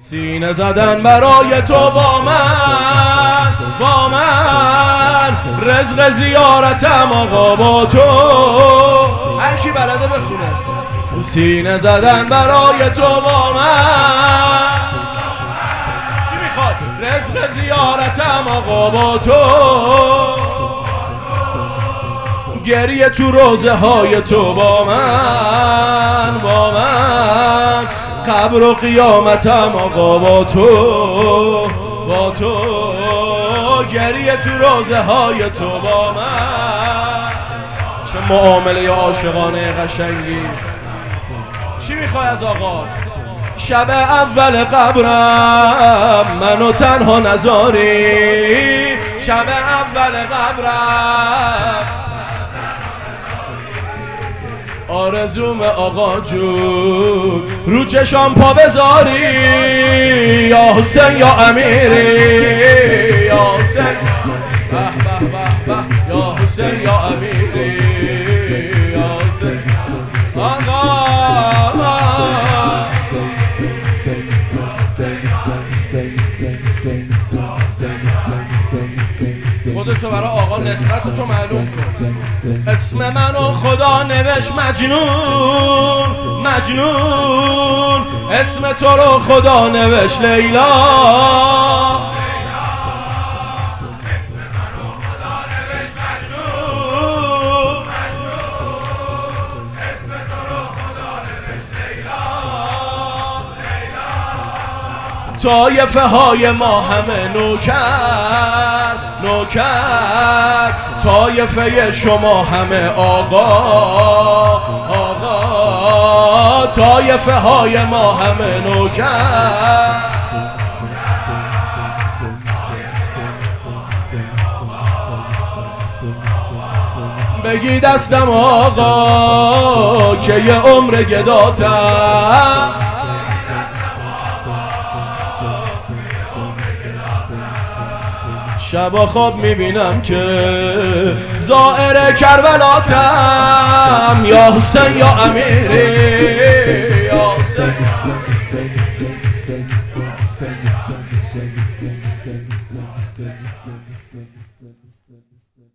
سینه زدن برای تو با من رزق زیارتم آقا با تو. هر کی بلده بخونه. سینه زدن برای تو با من، کی میخواد؟ رزق زیارتم آقا با تو. گریه تو روزه های تو با من قبر و قیامتم آقا با تو گریه تو روزه های تو با من. چه معامله عاشقانه قشنگی. چی میخوای از آقا؟ شب اول قبرم منو تنها نذاری، شب اول قبرم آرزوم آقا جون رو چشام پا بذاری. یا حسین یا امیری، یا حسین به به به به، یا حسین یا امیری، یا حسین آقا. خودتو برای آقا نصرتتو معلوم کن. اسم منو خدا نوشت مجنون، اسم تو رو خدا نوشت لیلا. طایفه های ما همه نوکر، طایفه شما همه آقا، طایفه های ما همه نوکر. بگی دستم آقا که یه عمر گداتم، شبا خواب میبینم که زائر کربلاتم. یا حسین یا امیری، یا حسین.